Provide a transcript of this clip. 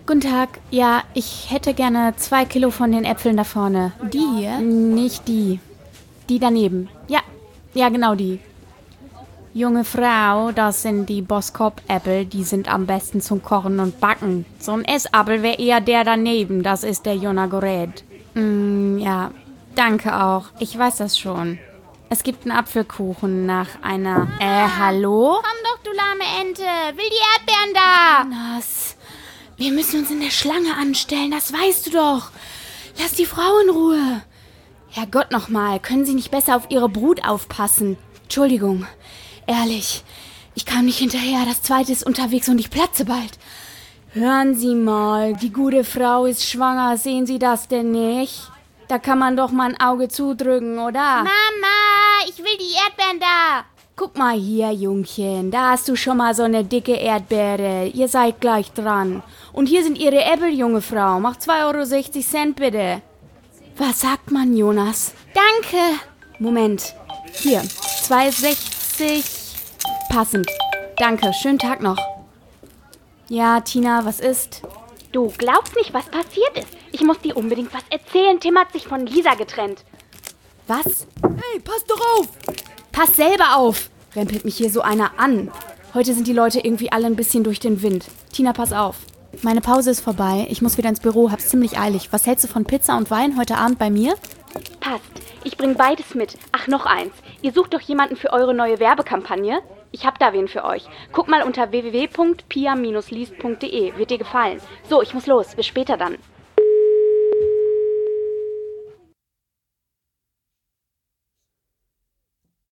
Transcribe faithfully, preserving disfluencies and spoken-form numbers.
Guten Tag. Ja, ich hätte gerne zwei Kilo von den Äpfeln da vorne. Die hier? Nicht die. Die daneben. Ja, ja, genau die. Junge Frau, das sind die Boskop-Äpfel. Die sind am besten zum Kochen und Backen. So ein Essapfel wäre eher der daneben. Das ist der Jonagoret. Mm, ja, danke auch. Ich weiß das schon. Es gibt einen Apfelkuchen nach einer... Äh, hallo? Komm doch, du lahme Ente. Will die Erdbeeren da? Jonas, wir müssen uns in der Schlange anstellen, das weißt du doch. Lass die Frau in Ruhe. Herrgott nochmal, können Sie nicht besser auf Ihre Brut aufpassen? Entschuldigung, ehrlich, ich kam nicht hinterher, das zweite ist unterwegs und ich platze bald. Hören Sie mal, die gute Frau ist schwanger, sehen Sie das denn nicht? Da kann man doch mal ein Auge zudrücken, oder? Mama, ich will die Erdbeeren da. Guck mal hier, Jungchen, da hast du schon mal so eine dicke Erdbeere. Ihr seid gleich dran. Und hier sind Ihre Äpfel, junge Frau. Macht zwei Euro sechzig bitte. Was sagt man, Jonas? Danke. Moment. Hier, zwei Euro sechzig. Passend. Danke, schönen Tag noch. Ja, Tina, was ist? Du glaubst nicht, was passiert ist. Ich muss dir unbedingt was erzählen. Tim hat sich von Lisa getrennt. Was? Hey, pass doch auf! Pass selber auf! Rempelt mich hier so einer an. Heute sind die Leute irgendwie alle ein bisschen durch den Wind. Tina, pass auf. Meine Pause ist vorbei. Ich muss wieder ins Büro, hab's ziemlich eilig. Was hältst du von Pizza und Wein heute Abend bei mir? Passt. Ich bring beides mit. Ach, noch eins. Ihr sucht doch jemanden für eure neue Werbekampagne? Ich hab da wen für euch. Guck mal unter w w w punkt pia Bindestrich liest punkt de. Wird dir gefallen. So, ich muss los. Bis später dann.